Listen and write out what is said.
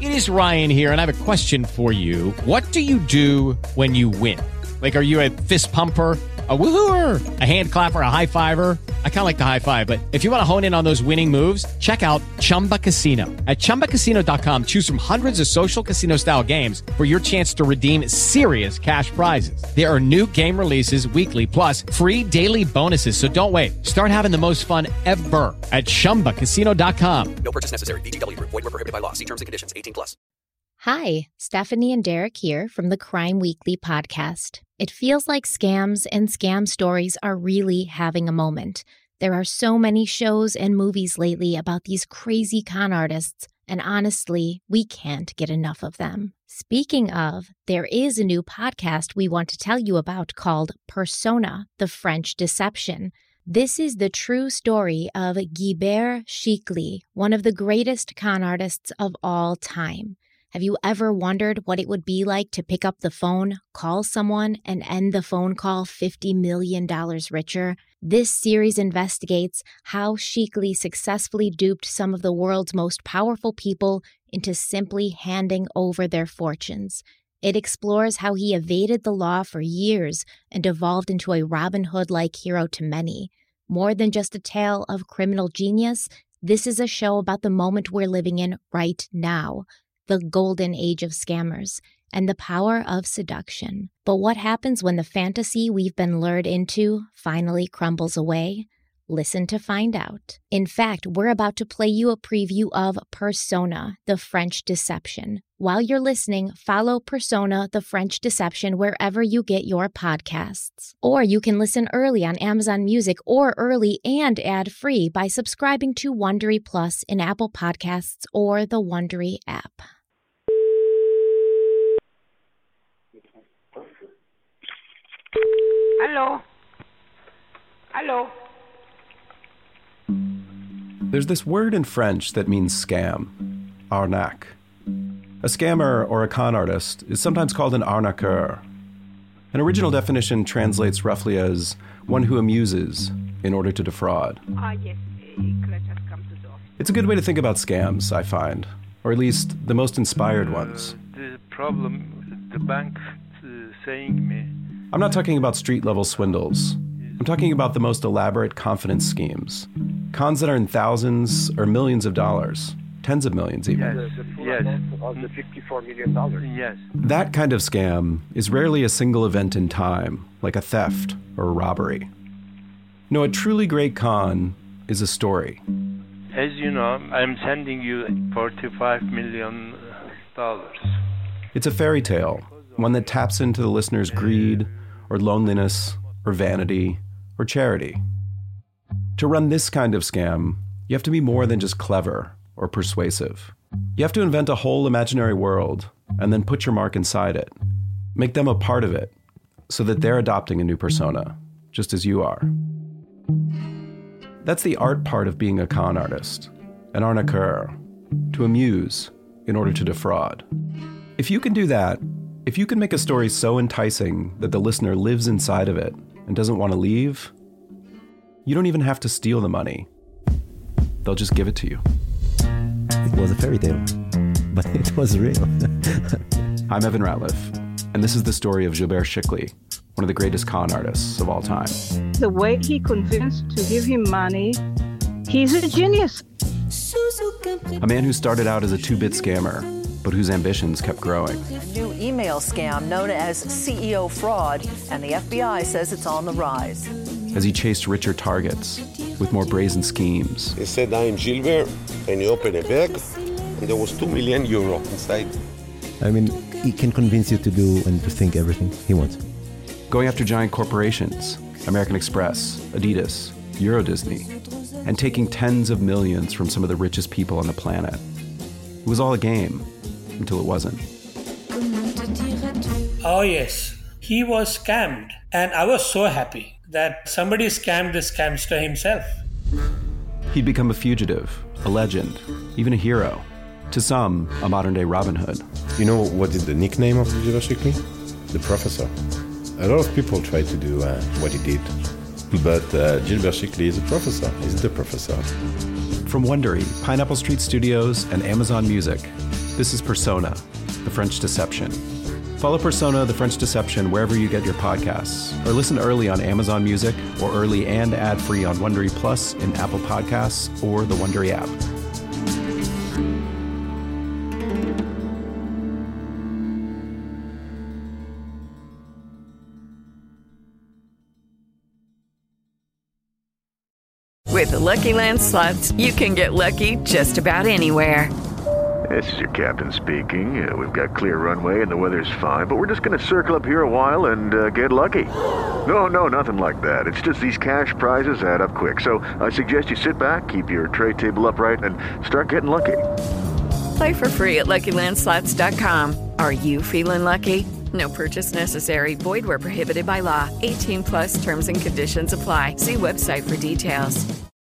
It is Ryan here, and I have a question for you. What do you do when you win? Like, are you a fist pumper, a woohooer, a hand clapper, a high fiver? I kind of like the high five, but if you want to hone in on those winning moves, check out Chumba Casino. At ChumbaCasino.com, choose from hundreds of social casino-style games for your chance to redeem serious cash prizes. There are new game releases weekly, plus free daily bonuses. So don't wait. Start having the most fun ever at ChumbaCasino.com. No purchase necessary. VGW. Void where prohibited by law. See terms and conditions. 18+. Hi, Stephanie and Derek here from the Crime Weekly podcast. It feels like scams and scam stories are really having a moment. There are so many shows and movies lately about these crazy con artists, and honestly, we can't get enough of them. Speaking of, there is a new podcast we want to tell you about called Persona, the French Deception. This is the true story of Guibert Chikli, one of the greatest con artists of all time. Have you ever wondered what it would be like to pick up the phone, call someone, and end the phone call $50 million richer? This series investigates how Chikli successfully duped some of the world's most powerful people into simply handing over their fortunes. It explores how he evaded the law for years and evolved into a Robin Hood-like hero to many. More than just a tale of criminal genius, this is a show about the moment we're living in right now. The golden age of scammers, and the power of seduction. But what happens when the fantasy we've been lured into finally crumbles away? Listen to find out. In fact, we're about to play you a preview of Persona, the French Deception. While you're listening, follow Persona, the French Deception wherever you get your podcasts. Or you can listen early on Amazon Music or early and ad-free by subscribing to Wondery Plus in Apple Podcasts or the Wondery app. Hello? Hello? There's this word in French that means scam, arnaque. A scammer or a con artist is sometimes called an arnaqueur. An original definition translates roughly as one who amuses in order to defraud. Yes, Clutch has come to the office. It's a good way to think about scams, I find, or at least the most inspired ones. The problem, the bank saying me. I'm not talking about street-level swindles. I'm talking about the most elaborate confidence schemes. Cons that earn thousands or millions of dollars, tens of millions even. Yes. Of the $54 million. Yes. That kind of scam is rarely a single event in time, like a theft or a robbery. No, a truly great con is a story. As you know, I'm sending you $45 million. It's a fairy tale, one that taps into the listener's greed or loneliness or vanity or charity. To run this kind of scam, you have to be more than just clever or persuasive. You have to invent a whole imaginary world and then put your mark inside it. Make them a part of it so that they're adopting a new persona, just as you are. That's the art part of being a con artist, an arnaqueur, to amuse in order to defraud. If you can do that, if you can make a story so enticing that the listener lives inside of it and doesn't want to leave, you don't even have to steal the money. They'll just give it to you. It was a fairy tale, but it was real. I'm Evan Ratliff, and this is the story of Guibert Chikli, one of the greatest con artists of all time. The way he convinced to give him money, he's a genius. A man who started out as a 2-bit scammer, but whose ambitions kept growing. A new email scam known as CEO fraud, and the FBI says it's on the rise. As he chased richer targets with more brazen schemes. He said, I'm Gilbert, and he opened a bag, and there was €2 million inside. I mean, he can convince you to do and to think everything he wants. Going after giant corporations, American Express, Adidas, Euro Disney, and taking tens of millions from some of the richest people on the planet. It was all a game, until it wasn't. Oh yes, he was scammed, and I was so happy that somebody scammed the scamster himself. He'd become a fugitive, a legend, even a hero. To some, a modern-day Robin Hood. You know what is the nickname of Guibert Chikli? The Professor. A lot of people try to do what he did, but Guibert Chikli is a professor. He's the professor. From Wondery, Pineapple Street Studios, and Amazon Music, This is Persona, The French Deception. Follow Persona, The French Deception wherever you get your podcasts, or listen early on Amazon Music, or early and ad-free on Wondery Plus in Apple Podcasts or the Wondery app. With the Lucky Land Slots, you can get lucky just about anywhere. This is your captain speaking. We've got clear runway and the weather's fine, but we're just going to circle up here a while and get lucky. No, nothing like that. It's just these cash prizes add up quick. So I suggest you sit back, keep your tray table upright, and start getting lucky. Play for free at LuckyLandSlots.com. Are you feeling lucky? No purchase necessary. Void where prohibited by law. 18+ terms and conditions apply. See website for details.